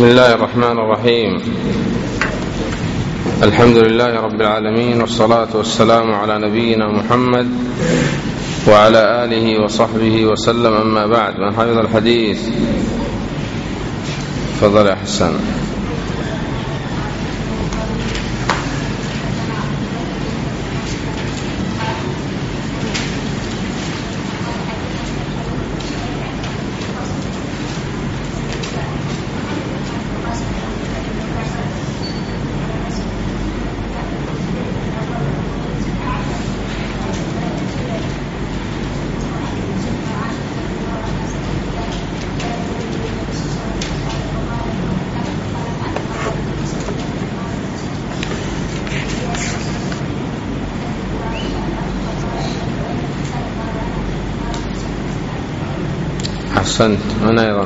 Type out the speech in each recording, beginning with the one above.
بسم الله الرحمن الرحيم. الحمد لله رب العالمين، والصلاة والسلام على نبينا محمد وعلى آله وصحبه وسلم. أما بعد، من حفظ الحديث تفضل يا حسان. أحسنت. أنا أيضا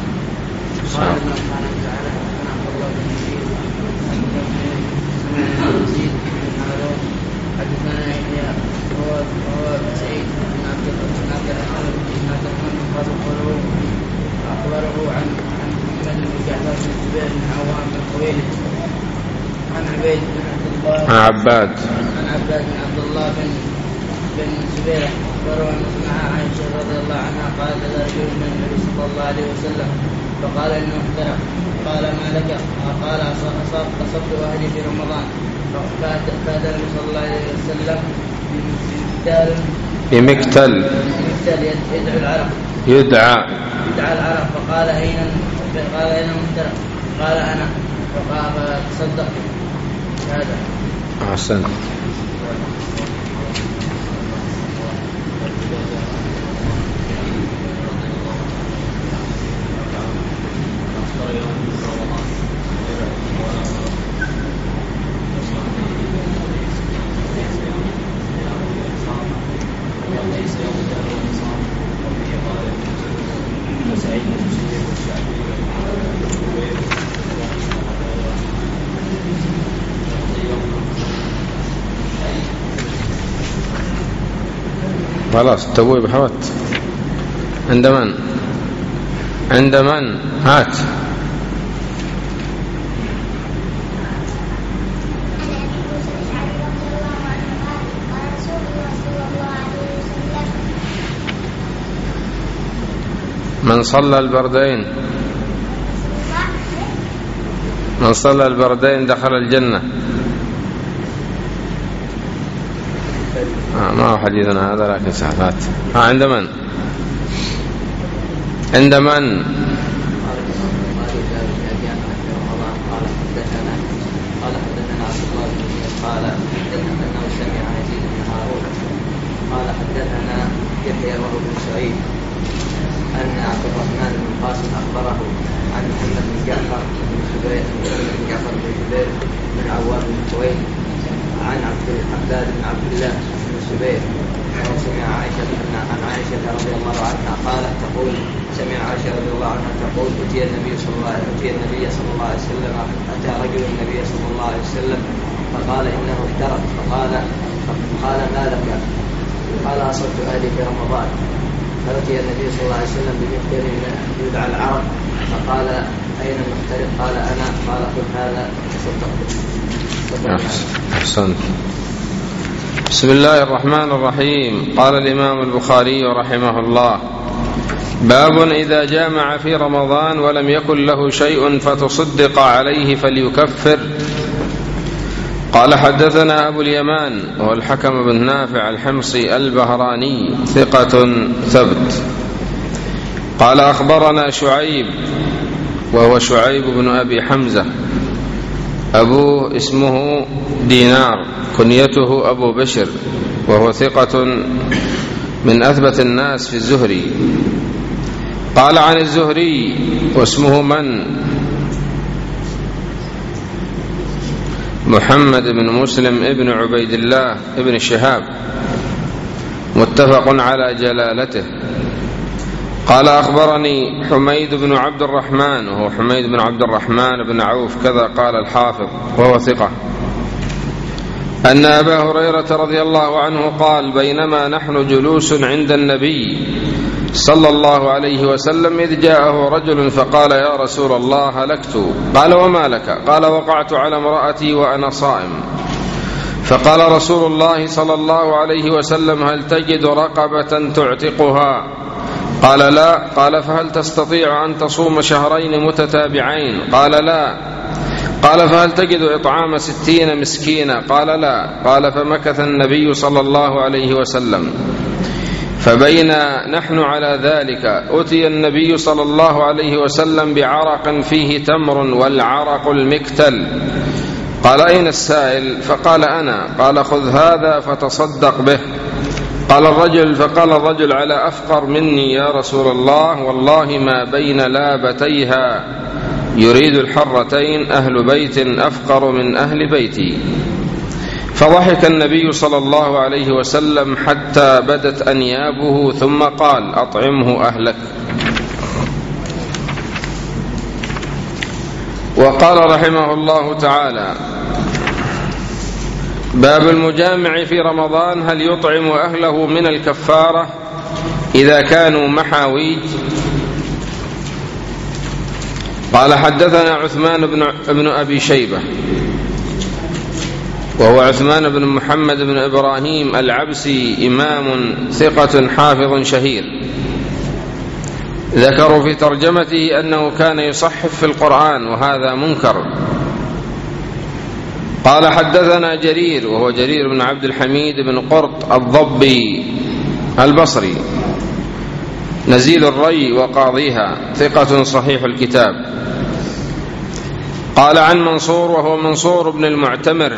أخبره عن محمد بن جعفر بن الزبير بن عوام بن خويلد عن عبيد بن عبد الله عن عباد بن عبد الله بن الزبير أخبره أن سمع عائشة رضي الله عنها قالت رجل من النبي صلى الله عليه وسلم فقال إنه احترق. قال ما لك؟ قال أصبت أهلي في رمضان. فأتى النبي صلى الله عليه وسلم بمكتل يدعى العرق. فقال أين المحترق؟ قال أنا. فقال فتصدق هذا. أحسنت. خلاص التبويب حوت. عند من هات. من صلى البردين دخل الجنة. ما هو حديثنا هذا، لكن سهلات. عند من قال حدثنا أنه سمع يزيد بن هارون قال حدثنا يحيى وهو بن سعيد أن عبد الرحمن بن القاسم أخبره عن محمد بن جعفر بن الزبير بن عوام بن خويلد عن عباد بن عبد الله بن الزبير سمع عن عائشة رضي الله عنها قالت تقول سمع عائشة رضي الله عنها تقول أتي النبي صلى الله عليه وسلم أتى رجل النبي صلى الله عليه وسلم فقال إنه احترق. فقال ما لك؟ قال أصبت أهلي في رمضان. فأتي النبي صلى الله عليه وسلم بمقدر يدعى العرق. فقال أين المحترق؟ قال أنا. قال خذ هذا تصدق. أحسنت. بسم الله الرحمن الرحيم. قال الإمام البخاري رحمه الله: باب إذا جامع في رمضان ولم يكن له شيء فتصدق عليه فليكفر. قال حدثنا أبو اليمان وهو الحكم بن نافع الحمصي البهراني ثقة ثبت. قال أخبرنا شعيب وهو شعيب بن أبي حمزة، أبوه اسمه دينار، كنيته أبو بشر، وهو ثقة من أثبت الناس في الزهري. قال عن الزهري واسمه محمد بن مسلم ابن عبيد الله ابن شهاب، متفق على جلالته. قال أخبرني حميد بن عبد الرحمن وهو حميد بن عبد الرحمن بن عوف كذا قال الحافظ وهو ثقة. أن أبا هريرة رضي الله عنه قال: بينما نحن جلوس عند النبي صلى الله عليه وسلم إذ جاءه رجل فقال: يا رسول الله هلكت. قال: وما لك؟ قال: وقعت على امرأتي وأنا صائم. فقال رسول الله صلى الله عليه وسلم: هل تجد رقبة تعتقها؟ قال: لا. قال: فهل تستطيع أن تصوم شهرين متتابعين؟ قال: لا. قال: فهل تجد إطعام 60 مسكينا؟ قال: لا. قال: فمكث النبي صلى الله عليه وسلم، فبينا نحن على ذلك أتي النبي صلى الله عليه وسلم بعرق فيه تمر والعرق المكتل. قال: أين السائل؟ فقال: أنا. قال: خذ هذا فتصدق به. فقال الرجل: على أفقر مني يا رسول الله، والله ما بين لابتيها، يريد الحرتين، أهل بيت أفقر من أهل بيتي. فضحك النبي صلى الله عليه وسلم حتى بدت أنيابه، ثم قال: أطعمه أهلك. وقال رحمه الله تعالى: باب المجامع في رمضان، هل يطعم أهله من الكفارة إذا كانوا محاويج؟ قال: حدثنا عثمان بن أبي شيبة، وهو عثمان بن محمد بن إبراهيم العبسي، إمام ثقة حافظ شهير. ذكروا في ترجمته أنه كان يصحف في القرآن، وهذا منكر. قال: حدثنا جرير، وهو جرير بن عبد الحميد بن قرط الضبي البصري، نزيل الري وقاضيها، ثقة صحيح الكتاب. قال: عن منصور، وهو منصور بن المعتمر،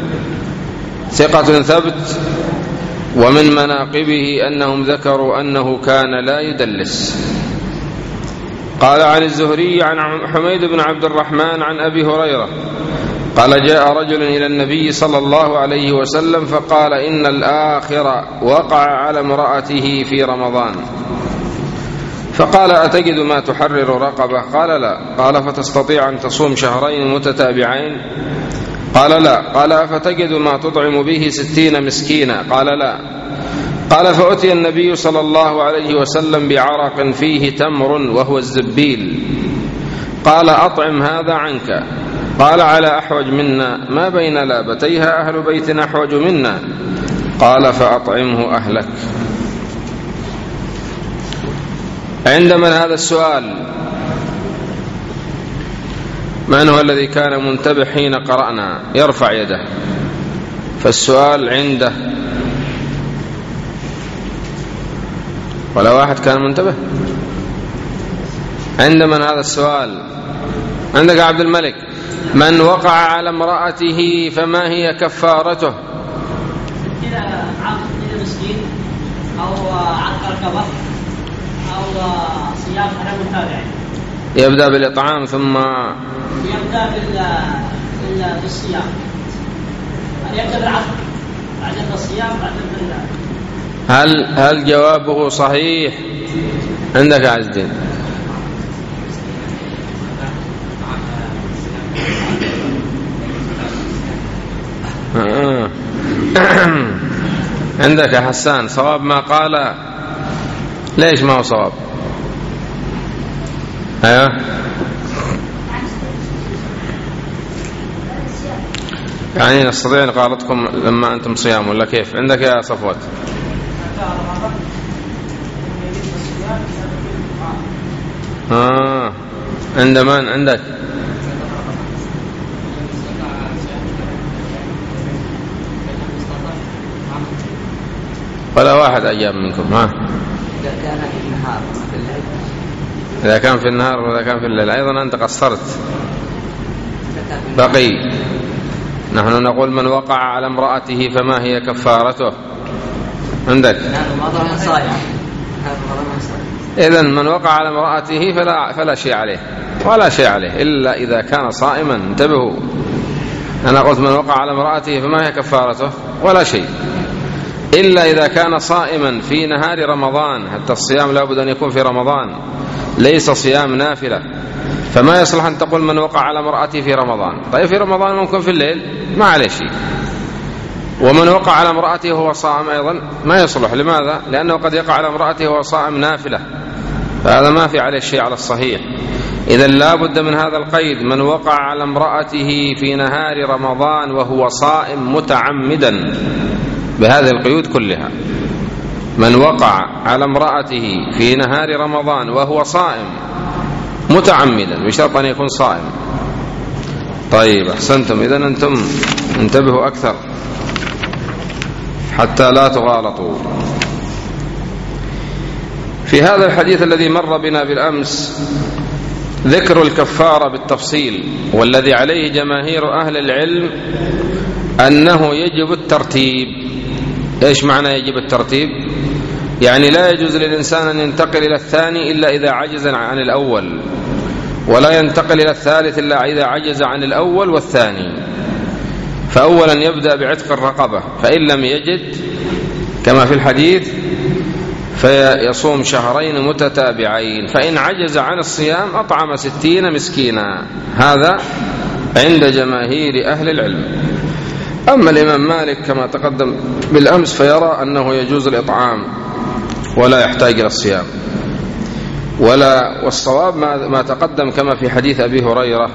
ثقة ثبت. ومن مناقبه أنهم ذكروا أنه كان لا يدلس. قال: عن الزهري عن حميد بن عبد الرحمن عن أبي هريرة قال: جاء رجل إلى النبي صلى الله عليه وسلم فقال: إن الآخر وقع على امرأته في رمضان. فقال: أتجد ما تحرر رقبة؟ قال: لا. قال: فتستطيع أن تصوم شهرين متتابعين؟ قال: لا. قال: أفتجد ما تطعم به 60 مسكينا؟ قال: لا. قال: فأتي النبي صلى الله عليه وسلم بعرق فيه تمر وهو الزبيل. قال: أطعم هذا عنك. قال: على أحوج منا، ما بين لابتيها أهل بيت أحوج منا. قال: فأطعمه أهلك. عندما هذا السؤال، من هو الذي كان منتبه حين قرأنا؟ يرفع يده. فالسؤال عنده، ولا واحد كان منتبه؟ عندما هذا السؤال عندك عبد الملك: من وقع على امرأته فما هي كفارته؟ إذا عقد مسكين أو عقد رقبة أو صيام على متابع. يبدأ بالإطعام ثم يبدأ بالصيام، يبدأ بالعقد، بعدين بالصيام، بعدين هل جوابه صحيح عندك يا عز الدين؟ عندك يا حسان صواب ما قال؟ ليش ما هو صواب؟ ايوه يعني نستطيع نقالتكم لما انتم صيام ولا كيف؟ عندك يا صفوت؟ عند من عندك؟ ولا واحد أجاب منكم؟ إذا كان في النهار وفي الليل. إذا كان في النهار وإذا كان في الليل. أيضا أنت قصرت. بقي نحن نقول: من وقع على امرأته فما هي كفارته؟ عندك؟ إذن من وقع على امرأته فلا شيء عليه، ولا شيء عليه إلا إذا كان صائما. انتبهوا، أنا قلت من وقع على امرأته فما هي كفارته؟ ولا شيء إلا إذا كان صائما في نهار رمضان. حتى الصيام لا بد أن يكون في رمضان، ليس صيام نافلة. فما يصلح أن تقول من وقع على امرأته في رمضان. طيب في رمضان ممكن في الليل ما عليه شيء، ومن وقع على امرأته وهو صائم أيضا ما يصلح. لماذا؟ لأنه قد يقع على امرأته وهو صائم نافلة، فهذا ما في عليه شيء على الصحيح. إذا لا بد من هذا القيد: من وقع على امرأته في نهار رمضان وهو صائم متعمدا، بهذه القيود كلها. من وقع على امرأته في نهار رمضان وهو صائم متعمدا، بشرط أن يكون صائم. طيب، أحسنتم. إذن أنتم انتبهوا أكثر حتى لا تغالطوا. في هذا الحديث الذي مر بنا بالأمس ذكر الكفارة بالتفصيل، والذي عليه جماهير أهل العلم أنه يجب الترتيب. إيش معنى يجب الترتيب؟ يعني لا يجوز للإنسان أن ينتقل إلى الثاني إلا إذا عجز عن الأول، ولا ينتقل إلى الثالث إلا إذا عجز عن الأول والثاني. فأولا يبدأ بعتق الرقبة، فإن لم يجد كما في الحديث فيصوم شهرين متتابعين، فإن عجز عن الصيام أطعم 60 مسكينا. هذا عند جماهير أهل العلم. أما الإمام مالك كما تقدم بالأمس فيرى أنه يجوز الإطعام ولا يحتاج إلى الصيام، والصواب ما تقدم كما في حديث أبي هريرة.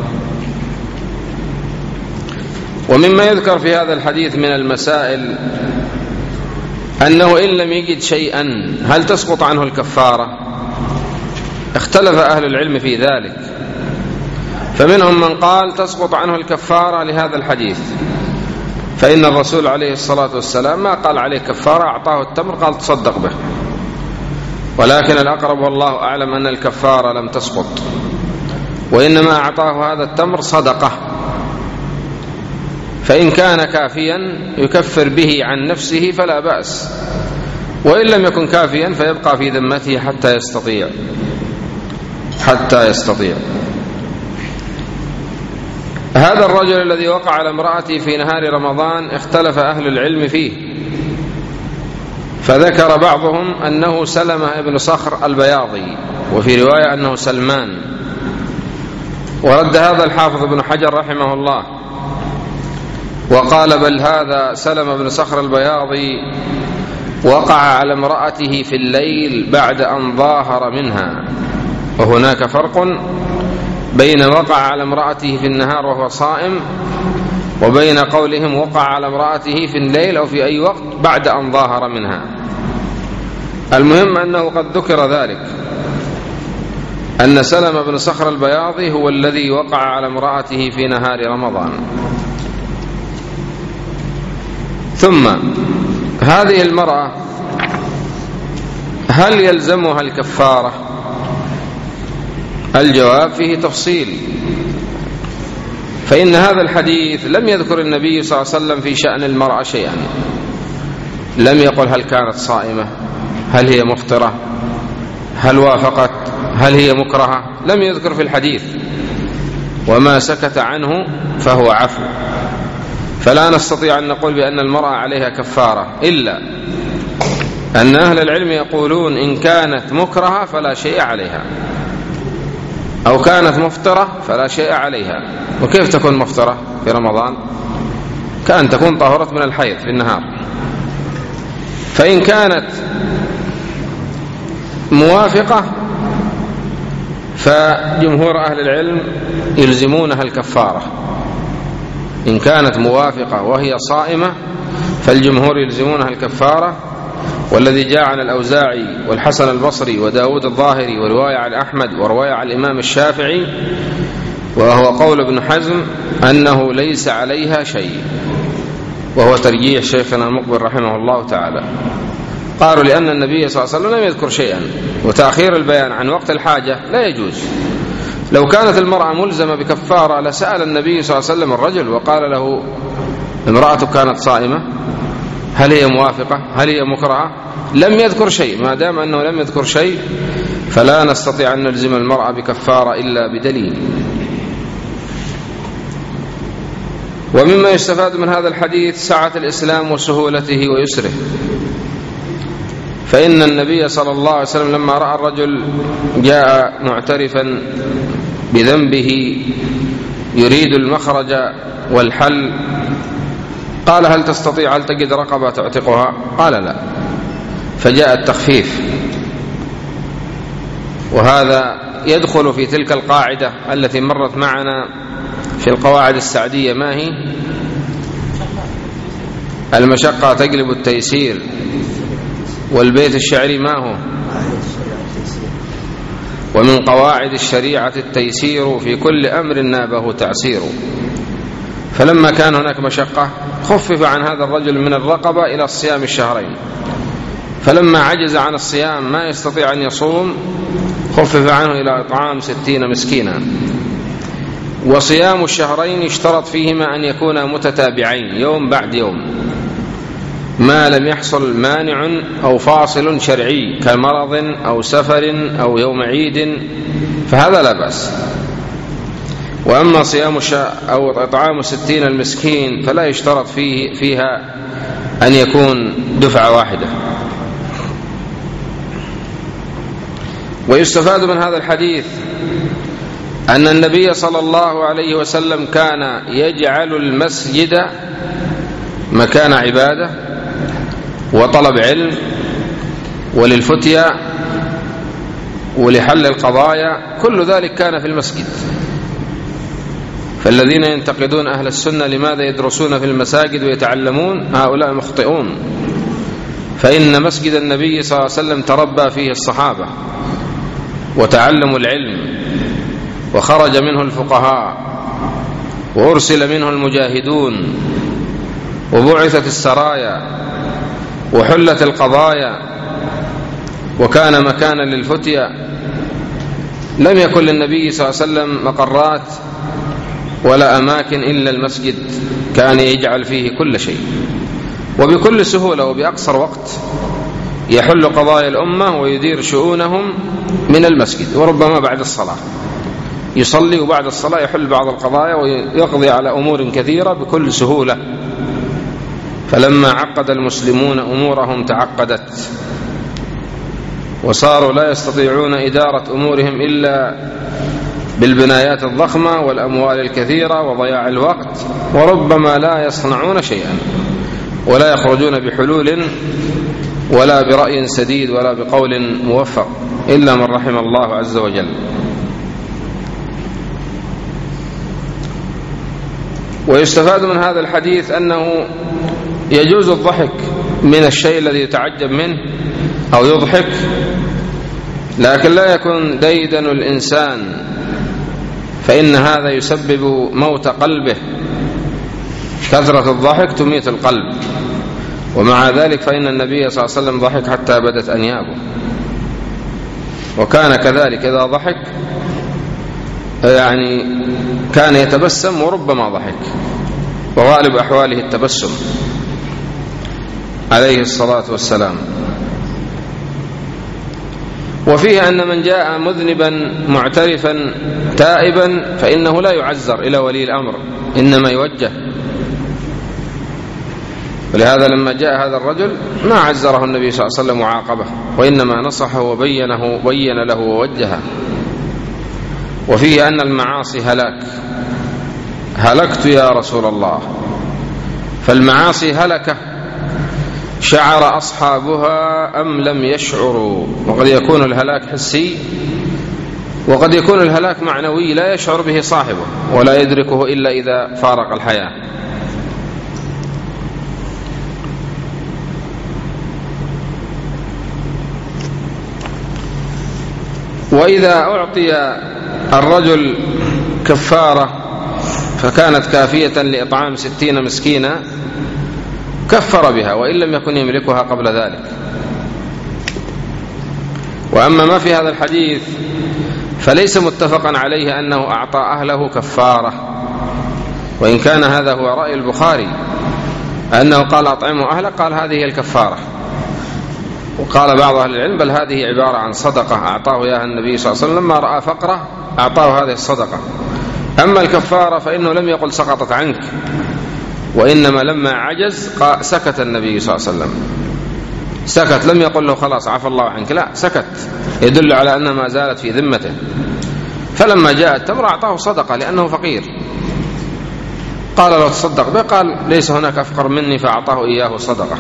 ومما يذكر في هذا الحديث من المسائل أنه إن لم يجد شيئا هل تسقط عنه الكفارة؟ اختلف أهل العلم في ذلك، فمنهم من قال تسقط عنه الكفارة لهذا الحديث، فإن الرسول عليه الصلاة والسلام ما قال عليه كفارة، أعطاه التمر قال تصدق به. ولكن الأقرب والله أعلم أن الكفارة لم تسقط، وإنما أعطاه هذا التمر صدقة، فإن كان كافيا يكفر به عن نفسه فلا بأس، وإن لم يكن كافيا فيبقى في ذمته حتى يستطيع. هذا الرجل الذي وقع على امرأته في نهار رمضان اختلف أهل العلم فيه، فذكر بعضهم أنه سلمة بن صخر البياضي، وفي رواية أنه سلمان. ورد هذا الحافظ ابن حجر رحمه الله وقال بل هذا سلمة بن صخر البياضي وقع على امرأته في الليل بعد أن ظاهر منها، وهناك فرق بين وقع على امرأته في النهار وهو صائم وبين قولهم وقع على امرأته في الليل أو في أي وقت بعد أن ظاهر منها. المهم أنه قد ذكر ذلك، أن سلمة بن صخر البياضي هو الذي وقع على امرأته في نهار رمضان. ثم هذه المرأة هل يلزمها الكفارة؟ الجواب فيه تفصيل، فإن هذا الحديث لم يذكر النبي صلى الله عليه وسلم في شأن المرأة شيئا، لم يقل هل كانت صائمة، هل هي مفطرة، هل وافقت، هل هي مكرهة، لم يذكر في الحديث، وما سكت عنه فهو عفو. فلا نستطيع أن نقول بأن المرأة عليها كفارة، إلا أن أهل العلم يقولون إن كانت مكرهة فلا شيء عليها، أو كانت مفطرة فلا شيء عليها. وكيف تكون مفطرة في رمضان؟ كأن تكون طهرت من الحيض في النهار. فإن كانت موافقة فجمهور أهل العلم يلزمونها الكفارة. إن كانت موافقة وهي صائمة فالجمهور يلزمونها الكفارة، والذي جاء عن الأوزاعي والحسن البصري وداود الظاهري ورواية عن أحمد ورواية عن الإمام الشافعي وهو قول ابن حزم أنه ليس عليها شيء، وهو ترجيح شيخنا المقبل رحمه الله تعالى. قالوا لأن النبي صلى الله عليه وسلم لم يذكر شيئا، وتأخير البيان عن وقت الحاجة لا يجوز. لو كانت المرأة ملزمة بكفارة لسأل النبي صلى الله عليه وسلم الرجل وقال له امرأته كانت صائمة، هل هي موافقة، هل هي مكرهة؟ لم يذكر شيء. ما دام أنه لم يذكر شيء فلا نستطيع أن نلزم المرأة بكفارة إلا بدليل. ومما يستفاد من هذا الحديث سعة الإسلام وسهولته ويسره، فإن النبي صلى الله عليه وسلم لما رأى الرجل جاء معترفا بذنبه يريد المخرج والحل قال هل تستطيع هل تجد رقبة تعتقها؟ قال لا، فجاء التخفيف. وهذا يدخل في تلك القاعدة التي مرت معنا في القواعد السعدية، ما هي؟ المشقة تجلب التيسير. والبيت الشعري ما هو؟ ومن قواعد الشريعة التيسير في كل أمر نابه تعسير. فلما كان هناك مشقة خفف عن هذا الرجل من الرقبة إلى الصيام الشهرين، فلما عجز عن الصيام ما يستطيع أن يصوم خفف عنه إلى إطعام 60 مسكينا. وصيام الشهرين يشترط فيهما أن يكونا متتابعين يوم بعد يوم، ما لم يحصل مانع أو فاصل شرعي كمرض أو سفر أو يوم عيد فهذا لا بأس. وأما صيام أو إطعام 60 المسكين فلا يشترط فيها أن يكون دفعة واحدة. ويستفاد من هذا الحديث أن النبي صلى الله عليه وسلم كان يجعل المسجد مكان عبادة وطلب علم وللفتية ولحل القضايا، كل ذلك كان في المسجد. فالذين ينتقدون أهل السنة لماذا يدرسون في المساجد ويتعلمون هؤلاء مخطئون، فإن مسجد النبي صلى الله عليه وسلم تربى فيه الصحابة وتعلموا العلم وخرج منه الفقهاء وأرسل منه المجاهدون وبعثت السرايا وحلت القضايا، وكان مكانا للفتية. لم يكن للنبي صلى الله عليه وسلم مقرات ولا أماكن إلا المسجد، كان يجعل فيه كل شيء وبكل سهولة وبأقصر وقت يحل قضايا الأمة ويدير شؤونهم من المسجد، وربما بعد الصلاة يصلي وبعد الصلاة يحل بعض القضايا ويقضي على أمور كثيرة بكل سهولة. فلما عقد المسلمون أمورهم تعقدت وصاروا لا يستطيعون إدارة أمورهم إلا بالبنايات الضخمة والأموال الكثيرة وضياع الوقت، وربما لا يصنعون شيئا ولا يخرجون بحلول ولا برأي سديد ولا بقول موفق إلا من رحم الله عز وجل. ويستفاد من هذا الحديث أنه يجوز الضحك من الشيء الذي يتعجب منه أو يضحك، لكن لا يكون ديدن الإنسان، فإن هذا يسبب موت قلبه. كثرة الضحك تميت القلب، ومع ذلك فإن النبي صلى الله عليه وسلم ضحك حتى بدت أنيابه، وكان كذلك إذا ضحك يعني كان يتبسم وربما ضحك، وغالب أحواله التبسم عليه الصلاة والسلام. وفيه أن من جاء مذنبا معترفا تائبا فإنه لا يعزر إلى ولي الأمر، إنما يوجه. ولهذا لما جاء هذا الرجل ما عزره النبي صلى الله عليه وسلم وعاقبه، وإنما نصحه وبين له ووجهه. وفيه أن المعاصي هلاك. هلكت يا رسول الله، فالمعاصي هلكة شعر أصحابها أم لم يشعروا. وقد يكون الهلاك حسي وقد يكون الهلاك معنوي لا يشعر به صاحبه ولا يدركه إلا إذا فارق الحياة. وإذا أعطي الرجل كفارة فكانت كافية لإطعام 60 مسكينا كفر بها وإن لم يكن يملكها قبل ذلك. وأما ما في هذا الحديث فليس متفقا عليه أنه أعطى أهله كفارة، وإن كان هذا هو رأي البخاري أنه قال أطعموا أهلك، قال هذه هي الكفارة. وقال بعض أهل العلم بل هذه عبارة عن صدقة أعطاه إياها النبي صلى الله عليه وسلم، لما رأى فقره أعطاه هذه الصدقة. أما الكفارة فإنه لم يقل سقطت عنك، وإنما لما عجز سكت النبي صلى الله عليه وسلم، سكت، لم يقل له خلاص عفى الله عنك، لا، سكت، يدل على أنها ما زالت في ذمته. فلما جاء التمر أعطاه صدقة لأنه فقير. قال له تصدق به، قال ليس هناك أفقر مني، فأعطاه إياه صدقة.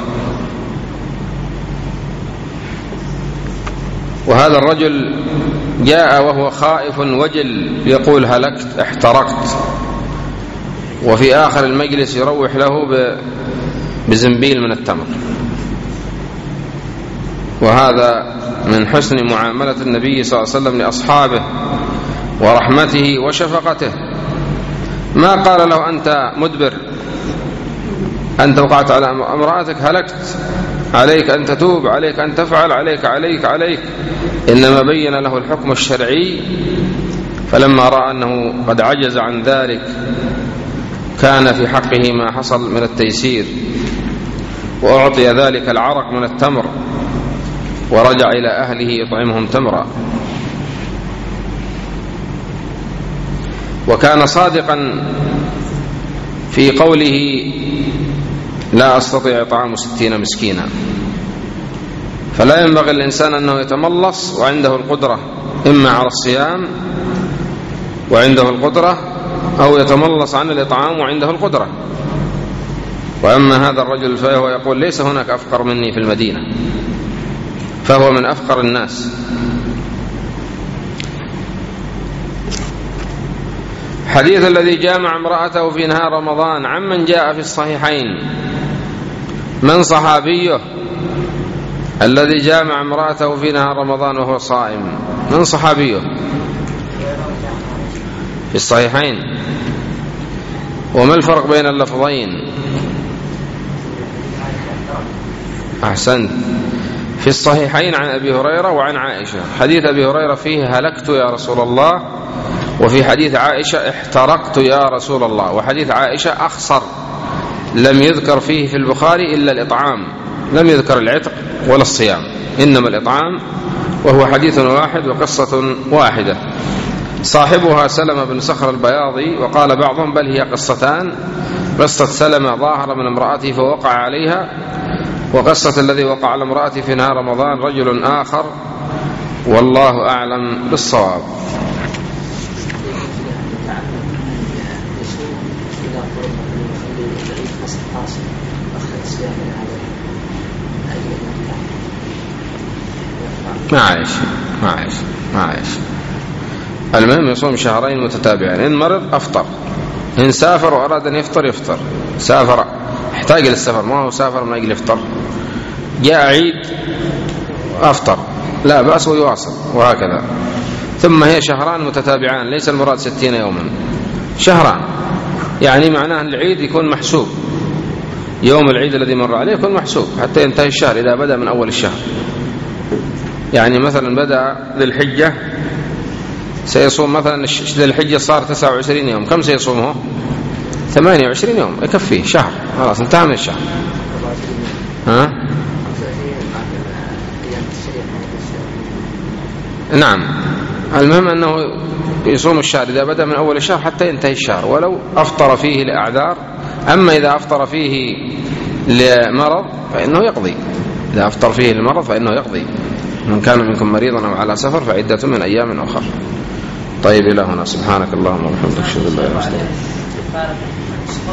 وهذا الرجل جاء وهو خائف وجل يقول هلكت احترقت، وفي آخر المجلس يروح له بزنبيل من التمر. وهذا من حسن معاملة النبي صلى الله عليه وسلم لأصحابه ورحمته وشفقته. ما قال له أنت مدبر، أنت وقعت على امرأتك هلكت، عليك أن تتوب، عليك أن تفعل، عليك. إنما بين له الحكم الشرعي. فلما رأى أنه قد عجز عن ذلك كان في حقه ما حصل من التيسير، وأعطي ذلك العرق من التمر، ورجع إلى أهله يطعمهم تمرا. وكان صادقا في قوله لا أستطيع إطعام 60 مسكينا. فلا ينبغي الإنسان أنه يتملص وعنده القدرة إما على الصيام وعنده القدرة، أو يتملص عن الإطعام وعنده القدرة. وأما هذا الرجل فهو يقول ليس هناك أفقر مني في المدينة، فهو من أفقر الناس. حديث الذي جامع امرأته في نهار رمضان عمن جاء في الصحيحين. من صحابيه الذي جامع امرأته في نهار رمضان وهو صائم؟ من صحابيه في الصحيحين؟ وما الفرق بين اللفظين؟ أحسنت. في الصحيحين عن أبي هريرة وعن عائشة. حديث أبي هريرة فيه هلكت يا رسول الله، وفي حديث عائشة احترقت يا رسول الله. وحديث عائشة أخصر، لم يذكر فيه في البخاري إلا الإطعام، لم يذكر العتق ولا الصيام، إنما الإطعام، وهو حديث واحد وقصة واحدة. صاحبها سلمة بن صخر البياضي، وقال بعضهم بل هي قصتان: قصة سلمة ظاهر من امرأته فوقع عليها، وقصة الذي وقع على امرأته في نهار رمضان رجل آخر، والله أعلم بالصواب. ما عايش. المهم يصوم شهرين متتابعين. إن مرض أفطر، إن سافر وأراد أن يفطر. سافر احتاج للسفر، ما هو سافر من أجل يفطر. جاء عيد أفطر لا بأس ويواصل، وهكذا. ثم هي شهران متتابعان، ليس المراد 60 يوما، شهران. يعني معناه العيد يكون محسوب، يوم العيد الذي مر عليه يكون محسوب حتى ينتهي الشهر إذا بدأ من أول الشهر. يعني مثلا بدأ ذي الحجة، سيصوم مثلا ذي الحجة صار 29 يوم، كم سيصومه؟ 28 يوم، يكفيه شهر، خلاص انتهى من الشهر. نعم. المهم أنه يصوم الشهر إذا بدأ من أول الشهر حتى ينتهي الشهر، ولو أفطر فيه لأعذار. أما إذا أفطر فيه لمرض فإنه يقضي، إذا أفطر فيه لمرض فإنه يقضي. من كان منكم مريضا أو على سفر فعدة من أيام أخرى. طيب إلى هنا، سبحانك اللهم وبحمدك، أشهد أن لا إله إلا أنت.